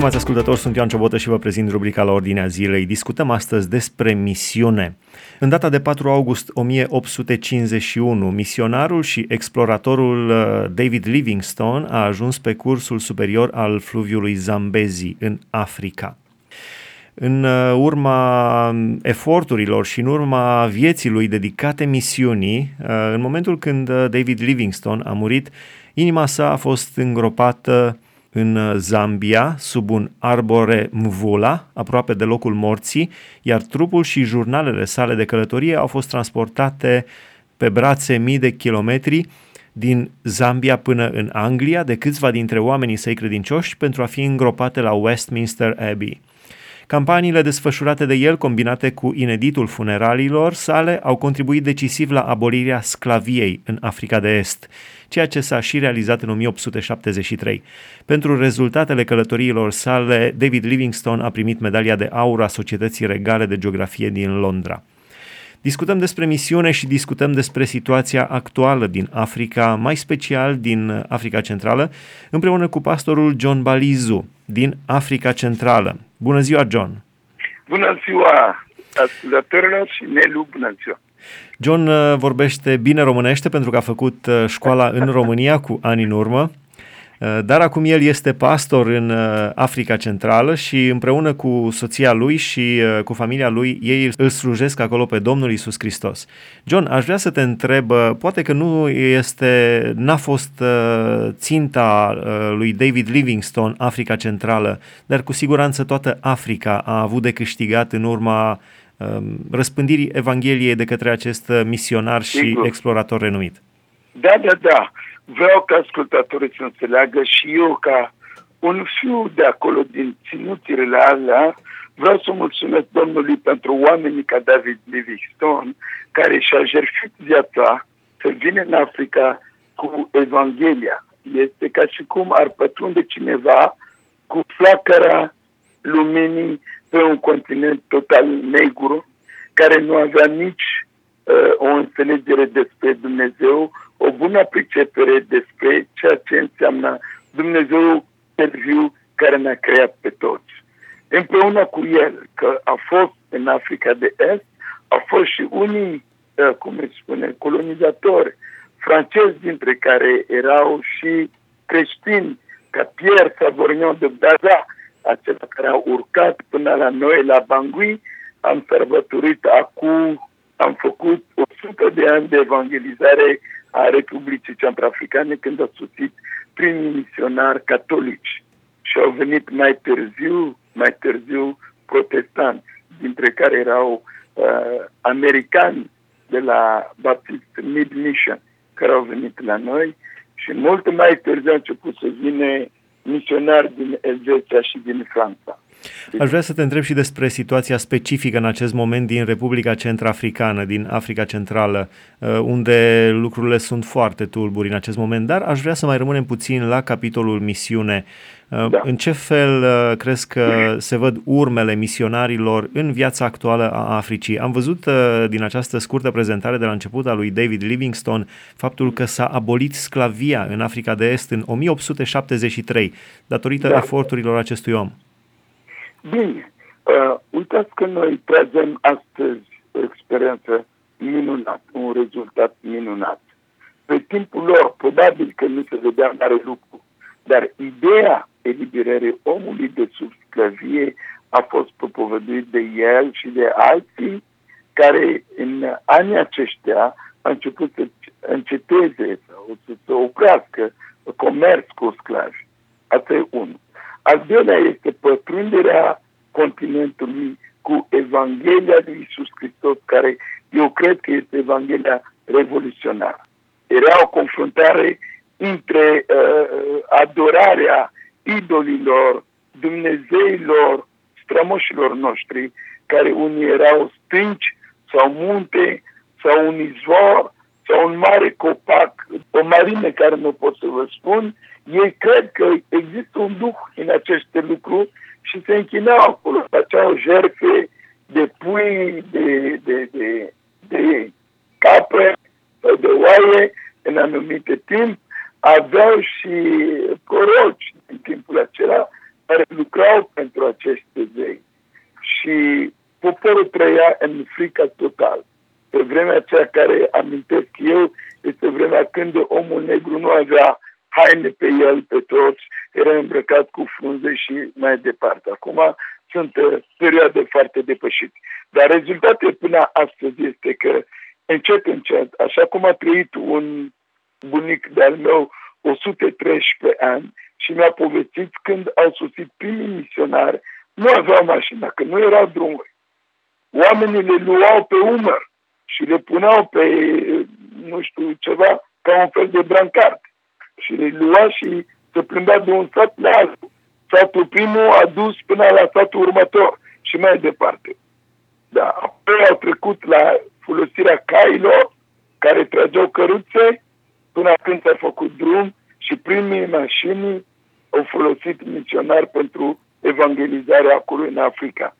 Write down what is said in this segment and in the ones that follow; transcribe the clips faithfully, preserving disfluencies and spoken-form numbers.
Stimați ascultători, sunt Ioan Ciobotă și vă prezint rubrica La Ordinea Zilei. Discutăm astăzi despre misiune. În data de patru august o mie opt sute cincizeci și unu, misionarul și exploratorul David Livingstone a ajuns pe cursul superior al fluviului Zambezi, în Africa. În urma eforturilor și în urma vieții lui dedicate misiunii, în momentul când David Livingstone a murit, inima sa a fost îngropată în Zambia, sub un arbore mvula, aproape de locul morții, iar trupul și jurnalele sale de călătorie au fost transportate pe brațe mii de kilometri din Zambia până în Anglia de câțiva dintre oamenii săi credincioși pentru a fi îngropate la Westminster Abbey. Campaniile desfășurate de el, combinate cu ineditul funeraliilor sale, au contribuit decisiv la abolirea sclaviei în Africa de Est, ceea ce s-a și realizat în o mie opt sute șaptezeci și trei. Pentru rezultatele călătoriilor sale, David Livingstone a primit medalia de aur a Societății Regale de Geografie din Londra. Discutăm despre misiune și discutăm despre situația actuală din Africa, mai special din Africa Centrală, împreună cu pastorul John Balizu din Africa Centrală. Bună ziua, John! Bună ziua, ascultătorilor și Nelu, bună ziua! John vorbește bine românește pentru că a făcut școala în România cu ani în urmă, dar acum el este pastor în Africa Centrală și împreună cu soția lui și cu familia lui, ei îl slujesc acolo pe Domnul Iisus Hristos. John, aș vrea să te întreb, poate că nu este, n-a fost ținta lui David Livingstone Africa Centrală, dar cu siguranță toată Africa a avut de câștigat în urma răspândirii Evangheliei de către acest misionar și Sigur. explorator renumit. Da, da, da. Vreau ca ascultatorii să înțeleagă și eu, ca un fiu de acolo din ținuturile alea, vreau să mulțumesc Domnului pentru oamenii ca David Livingstone, care și-a jertfit viața să vină în Africa cu Evanghelia. Este ca și cum ar pătrunde cineva cu flacăra luminii pe un continent total negru, care nu avea nici uh, o înțelegere despre Dumnezeu, o bună pricepere despre ceea ce înseamnă Dumnezeu viu care ne-a creat pe toți. Împreună cu el, că a fost în Africa de Est, au fost și unii, uh, cum îi spune, colonizatori francezi, dintre care erau și creștini, ca Pierre Savorgnan de Daza, acela care a urcat până la noi, la Bangui. Am sărbătorit acum, am făcut o sută de ani de evangelizare a Republicii Centrafricane, când au sosit primii misionari catolici. Și au venit mai târziu, mai târziu protestanți, dintre care erau uh, americani de la Baptist Mid Mission, care au venit la noi, și mult mai târziu au început să vină misionari din Elveția și din Franța. Aș vrea să te întreb și despre situația specifică în acest moment din Republica Centrafricană, din Africa Centrală, unde lucrurile sunt foarte tulburi în acest moment, dar aș vrea să mai rămânem puțin la capitolul misiune. Da. În ce fel crezi că se văd urmele misionarilor în viața actuală a Africii? Am văzut din această scurtă prezentare de la început a lui David Livingstone faptul că s-a abolit sclavia în Africa de Est în o mie opt sute șaptezeci și trei, datorită da. eforturilor acestui om. Bine, uh, uitați că noi tragem astăzi o experiență minunată, un rezultat minunat. Pe timpul lor, probabil că nu se vedea mare lucru, dar ideea eliberării omului de sub sclavie a fost propovăduit de el și de alții care în anii aceștia au început să înceteze sau să se oprească comerț cu sclavi. Asta e unul. Al doilea este pătrunderea continentului cu Evanghelia lui Iisus Hristos, care eu cred că este Evanghelia revoluționară. Era o confruntare între uh, adorarea idolilor, dumnezeilor, strămoșilor noștri, care unii erau stânci sau munte sau un izvor sau un mare copac, o marine care nu pot să vă spun. Ei cred că există un duh în aceste lucruri și se închinau acolo, făceau jertfe de pui, de, de, de, de capre sau de oaie în anumite timp. Aveau și proroci în timpul acela care lucrau pentru acești zei. Și poporul trăia în frică total. Pe vremea aceea care amintesc eu, este vremea când omul negru nu avea haine pe el, pe toți, era îmbrăcat cu frunze și mai departe. Acum sunt uh, perioade foarte depășite. Dar rezultatul până astăzi este că încet, încet, așa cum a trăit un bunic de-al meu o sută treisprezece ani și mi-a povestit când au sosit primii misionari, nu aveau mașină, că nu erau drumuri. Oamenii le luau pe umăr și le puneau pe, nu știu, ceva, ca un fel de brancard. Și le lua și se plimbea de un sat la altul. Satul primul a dus până la satul următor și mai departe. Da, apoi au trecut la folosirea cailor care trageau căruțe până când s-a făcut drum și primii mașini au folosit misionari pentru evangelizarea acolo în Africa.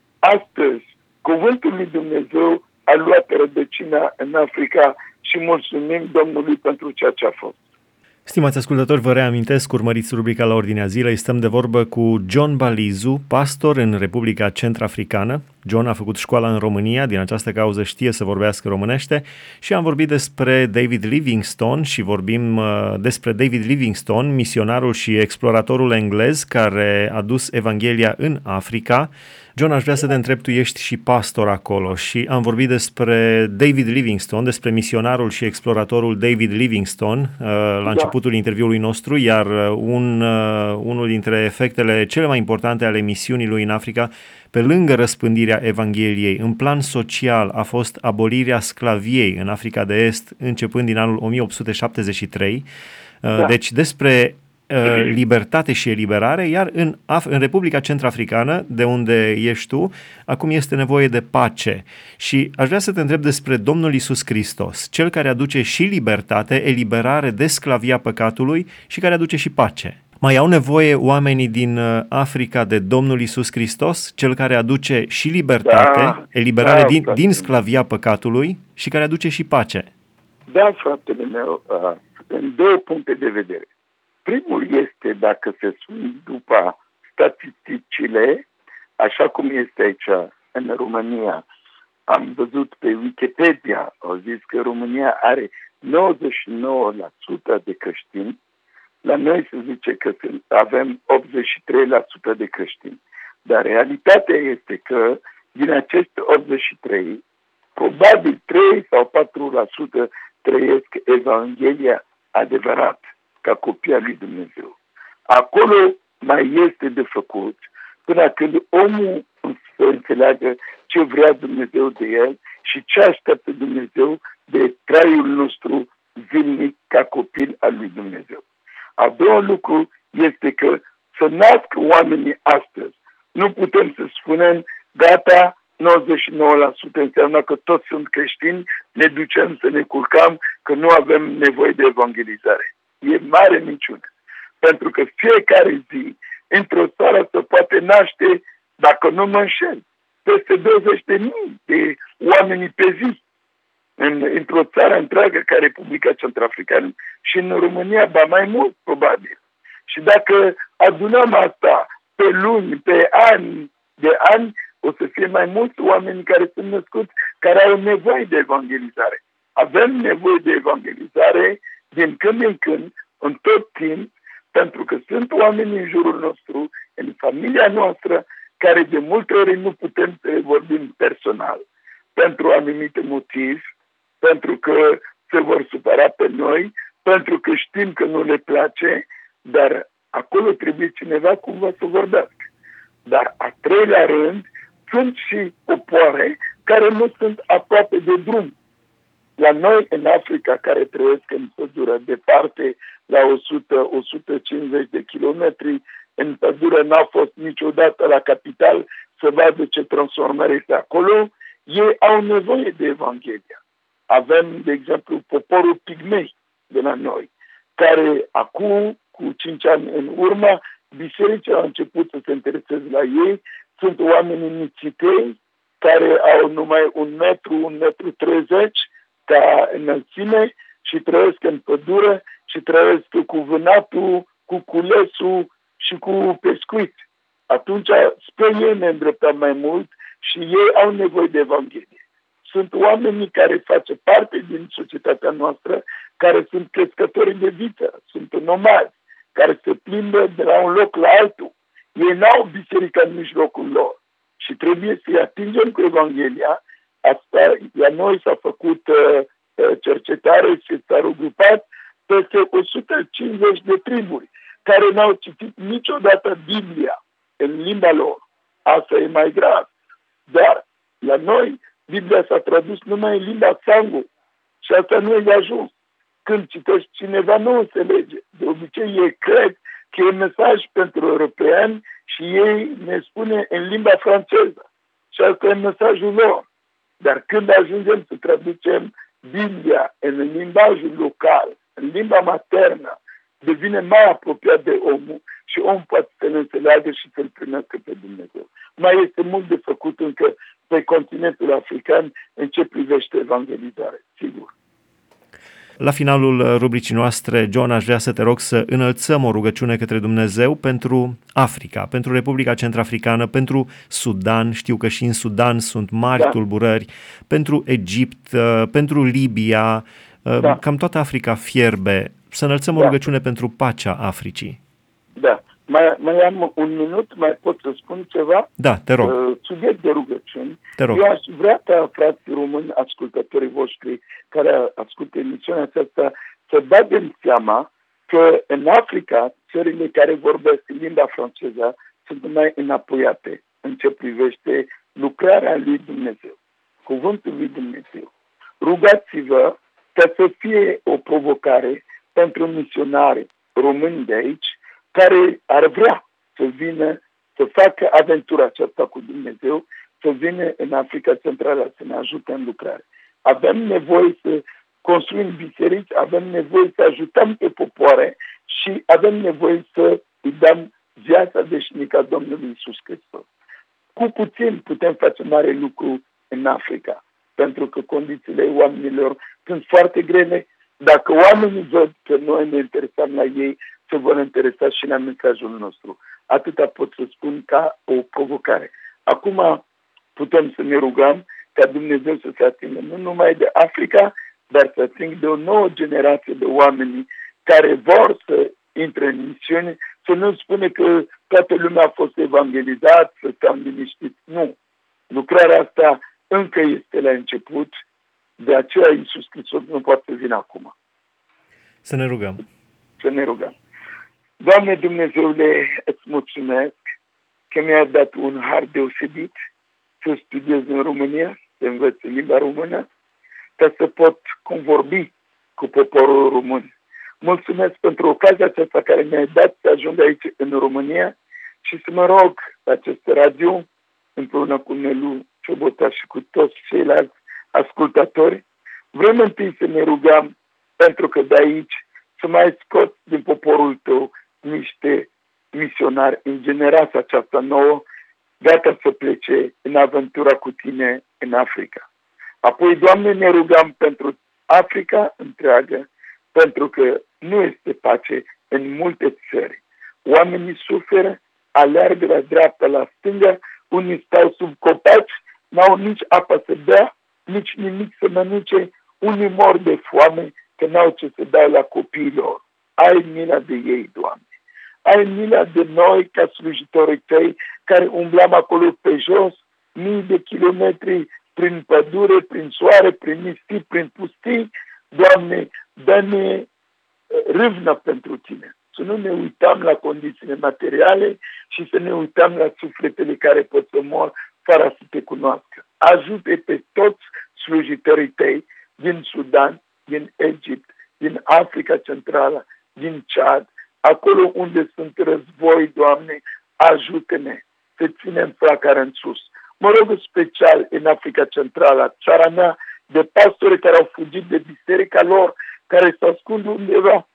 Astăzi, cuvântul lui Dumnezeu a luat rădăcina în Africa și mulțumim Domnului pentru ceea ce a fost. Stimați ascultători, vă reamintesc, urmăriți rubrica La Ordinea Zilei, stăm de vorbă cu John Balizu, pastor în Republica Centrafricană. John a făcut școala în România, din această cauză știe să vorbească românește și am vorbit despre David Livingstone și vorbim uh, despre David Livingstone, misionarul și exploratorul englez care a dus Evanghelia în Africa. John, aș vrea să te întreb, tu ești și pastor acolo și am vorbit despre David Livingstone, despre misionarul și exploratorul David Livingstone uh, la începutul da. interviului nostru, iar un, uh, unul dintre efectele cele mai importante ale misiunii lui în Africa, pe lângă răspândirea Evangheliei, în plan social a fost abolirea sclaviei în Africa de Est, începând din anul o mie opt sute șaptezeci și trei. Uh, da. Deci despre libertate și eliberare, iar în, Af- în Republica Centrafricană, de unde ești tu, acum este nevoie de pace. Și aș vrea să te întreb despre Domnul Iisus Hristos, cel care aduce și libertate, eliberare de sclavia păcatului și care aduce și pace. Mai au nevoie oamenii din Africa de Domnul Iisus Hristos, cel care aduce și libertate, da, eliberare da, din, din sclavia păcatului și care aduce și pace? Da, fratele meu, în două puncte de vedere. Primul este, dacă se spune după statisticile, așa cum este aici în România, am văzut pe Wikipedia, au zis că România are nouăzeci și nouă la sută de creștini, la noi se zice că avem optzeci și trei la sută de creștini. Dar realitatea este că din aceste optzeci și trei, probabil trei sau patru la sută trăiesc Evanghelia adevărat, ca copii al lui Dumnezeu. Acolo mai este de făcut până când omul să înțeleagă ce vrea Dumnezeu de el și ce așteaptă Dumnezeu de traiul nostru zilnic ca copil al lui Dumnezeu. A doua lucru este că să nască oamenii astăzi. Nu putem să spunem, gata, nouăzeci și nouă la sută înseamnă că toți sunt creștini, ne ducem să ne culcăm, că nu avem nevoie de evangelizare. E mare minciună. Pentru că fiecare zi, într-o țară se poate naște, dacă nu mă înșel, peste douăzeci de mii de oameni pe zi. În, într-o țară întreagă ca Republica Centrafricană și în România, ba mai mult, probabil. Și dacă adunăm asta pe luni, pe ani de ani, o să fie mai mulți oameni care sunt născuți, care au nevoie de evangelizare. Avem nevoie de evangelizare din când în când, în tot timp, pentru că sunt oameni în jurul nostru, în familia noastră, care de multe ori nu putem să vorbim personal, pentru anumite motive, pentru că se vor supăra pe noi, pentru că știm că nu le place, dar acolo trebuie cineva cumva să vorbească. Dar a treilea rând, sunt și popoare care nu sunt aproape de drum. La noi, în Africa, care trăiesc în pădure departe, la o sută - o sută cincizeci de kilometri, în pădure n-a fost niciodată la capital să vadă ce transformare este acolo, ei au nevoie de Evanghelia. Avem, de exemplu, poporul pigmei de la noi, care acum, cu cinci ani în urmă, bisericile au început să se intereseze la ei, sunt oameni nițitei, care au numai un metru, un metru treizeci ca înălțime și trăiesc în pădure și trăiesc cu vânatul, cu culesul și cu pescuit. Atunci spre ei ne îndreptăm mai mult și ei au nevoie de Evanghelie. Sunt oamenii care face parte din societatea noastră, care sunt crescători de viță, sunt nomadi, care se plimbă de la un loc la altul. Ei n-au biserica în mijlocul lor și trebuie să-i atingem cu Evanghelia. Asta, la noi s-a făcut uh, cercetare și s-a regrupat peste o sută cincizeci de triburi care n-au citit niciodată Biblia în limba lor. Asta e mai grav. Dar la noi Biblia s-a tradus numai în limba Sango și asta nu e de ajuns. Când citești, cineva nu înțelege. De obicei ei cred că e mesaj pentru europeani și ei ne spune în limba franceză. Și asta e mesajul lor. Dar când ajungem să traducem Biblia în limbajul local, în limba maternă, devine mai apropiat de omul și om poate să-l înțeleagă și să-l primească pe Dumnezeu. Mai este mult de făcut încă pe continentul african în ce privește evangelizare, sigur. La finalul rubricii noastre, John, aș vrea să te rog să înălțăm o rugăciune către Dumnezeu pentru Africa, pentru Republica Centrafricană, pentru Sudan, știu că și în Sudan sunt mari da. tulburări, pentru Egipt, pentru Libia, da. cam toată Africa fierbe. Să înălțăm da. o rugăciune pentru pacea Africii. Da. Mai, mai am un minut, mai pot să spun ceva? Da, te rog. Uh, subiect de rugăciuni. Te rog. Eu aș vrea ca frații români, ascultătorii voștri care ascultă emisiunea aceasta, să bagă în seama că în Africa, țările care vorbesc limba franceză sunt mai înapoiate în ce privește lucrarea lui Dumnezeu, cuvântul lui Dumnezeu. Rugați-vă ca să fie o provocare pentru misionari români de aici, care ar vrea să vină, să facă aventura aceasta cu Dumnezeu, să vină în Africa Centrală să ne ajute în lucrare. Avem nevoie să construim biserici, avem nevoie să ajutăm pe popoare și avem nevoie să îi dăm viața veșnică a Domnului Iisus Hristos. Cu puțin putem face mare lucru în Africa, pentru că condițiile oamenilor sunt foarte grele. Dacă oamenii văd că noi ne interesăm la ei, se vor interesa și la mesajul nostru. Atâta pot să spun ca o provocare. Acum putem să ne rugăm ca Dumnezeu să se atingă nu numai de Africa, dar să atingă de o nouă generație de oameni care vor să intre în misiune, să nu spune că toată lumea a fost evangelizat, să stăm liniștiți. Nu. Lucrarea asta încă este la început, de aceea Iisus Hristos nu poate să vină acum. Să ne rugăm. Să ne rugăm. Doamne Dumnezeule, îți mulțumesc că mi-ai dat un har deosebit să studiez în România, să învăț limba română, ca să pot convorbi cu poporul român. Mulțumesc pentru ocazia aceasta care mi-ai dat să ajung aici în România și să mă rog acest radio, împreună cu Nelu Ciobota și cu toți ceilalți ascultatori, vrem întâi să ne rugăm pentru că de aici să mai scot din poporul tău niște misionari în generația aceasta nouă, gata să plece în aventura cu tine în Africa. Apoi, Doamne, ne rugăm pentru Africa întreagă, pentru că nu este pace în multe țări. Oamenii suferă, aleargă la dreapta, la stânga, unii stau sub copaci, n-au nici apă să bea, nici nimic să mănânce, unii mor de foame, că n-au ce să dea la copiilor. Ai mila de ei, Doamne. Ai mila de noi, ca slujitorii tăi, care umblam acolo pe jos, mii de kilometri, prin pădure, prin soare, prin nisip, prin pustii. Doamne, dă-ne râvnă pentru tine. Să nu ne uităm la condițiile materiale și să ne uităm la sufletele care pot să mor fără să te cunoască. Ajută pe toți slujitorii tăi din Sudan, din Egipt, din Africa Centrală, din Chad, acolo unde sunt război, Doamne, ajută-ne să ținem flacăra în sus. Mă rog special în Africa Centrală, țara mea, de pastori care au fugit de biserica lor, care se ascund undeva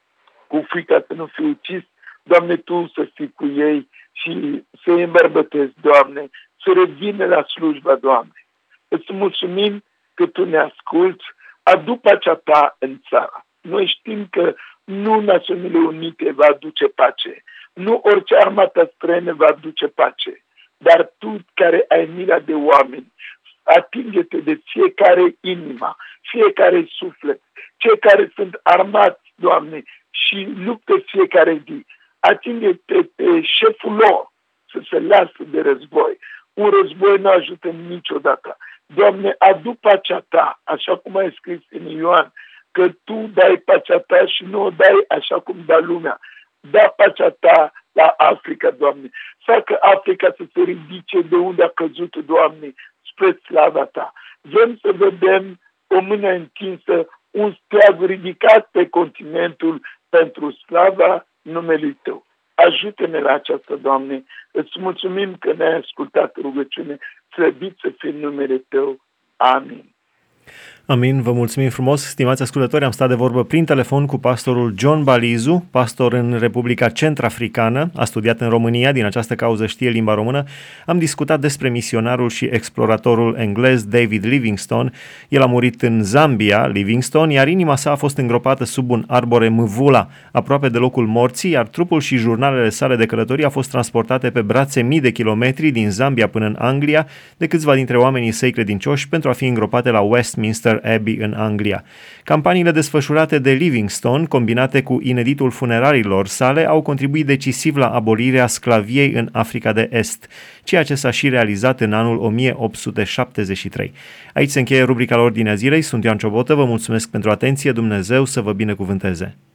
cu frica să nu fie ucis. Doamne, Tu să fii cu ei și să îi îmbărbătezi, Doamne, să revină la slujba, Doamne. Îți mulțumim că Tu ne asculți, adu pacea Ta în țară. Noi știm că nu Națiunile Unite va aduce pace, Nu orice armată străină va aduce pace, dar Tu care ai mila de oameni, atinge-te de fiecare inima, fiecare suflet, cei care sunt armați, Doamne, și luptă fiecare zi. Atinge-te pe șeful lor să se lasă de război. Un război nu ajută niciodată. Doamne, adu pacea Ta, așa cum ai scris în Ioan, că Tu dai pacea Ta și nu o dai așa cum dă lumea. Da pacea Ta la Africa, Doamne. Facă Africa să se ridice de unde a căzut, Doamne, spre slava Ta. Vrem să vedem o mână întinsă, un steag ridicat pe continentul pentru slava numelui Tău. Ajută-ne la aceasta, Doamne. Îți mulțumim că ne-ai ascultat rugăciune. Slăvit să fie numele Tău. Amin. Amin, vă mulțumim frumos, stimați ascultători, am stat de vorbă prin telefon cu pastorul John Balizu, pastor în Republica Centrafricană, a studiat în România, din această cauză știe limba română. Am discutat despre misionarul și exploratorul englez David Livingstone. El a murit în Zambia, Livingstone, iar inima sa a fost îngropată sub un arbore mvula, aproape de locul morții, iar trupul și jurnalele sale de călătorie au fost transportate pe brațe mii de kilometri din Zambia până în Anglia de câțiva dintre oamenii săi credincioși pentru a fi îngropate la Westminster Abbey în Anglia. Campaniile desfășurate de Livingstone, combinate cu ineditul funerariilor sale, au contribuit decisiv la abolirea sclaviei în Africa de Est, ceea ce s-a și realizat în anul o mie opt sute șaptezeci și trei. Aici se încheie rubrica la Ordinea Zilei. Sunt Ioan Ciobotă, vă mulțumesc pentru atenție, Dumnezeu să vă binecuvânteze!